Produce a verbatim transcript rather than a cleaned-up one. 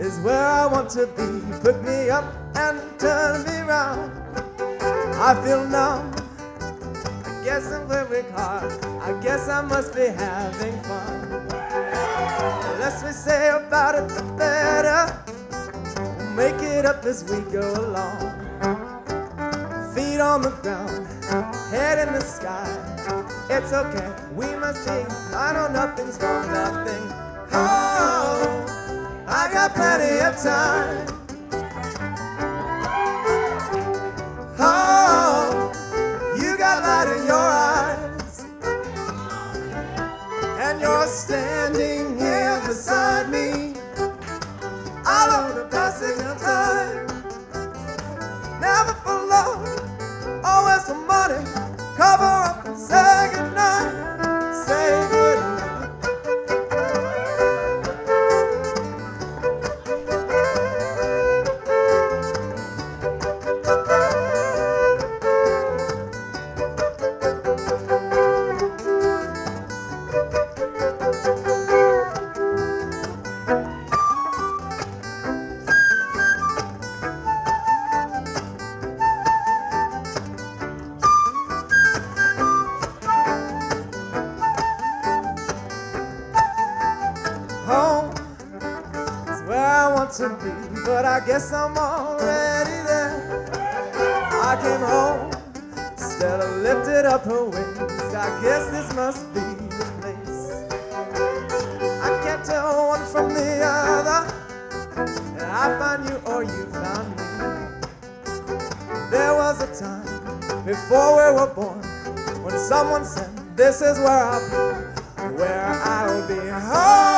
is where I want to be. Pick me up and turn me round. I feel numb, I guess I'm very hard. I guess I must be having fun. The less we say about it, the better. We'll make it up as we go along. Feet on the ground, head in the sky. It's okay, we must be. I know nothing's wrong, nothing. Oh, I got plenty of time. Oh, you got light in your eyes, and you're standing here beside me. I love the passing of time. Never for love, always for money. Cover up and say goodnight. Say goodnight. Home is where I want to be, but I guess I'm already there. I came home, Stella lifted up her wings. I guess this must be the place. I can't tell one from the other, and I found you or you found me. There was a time before we were born when someone said, this is where I'll be, where I'll be home.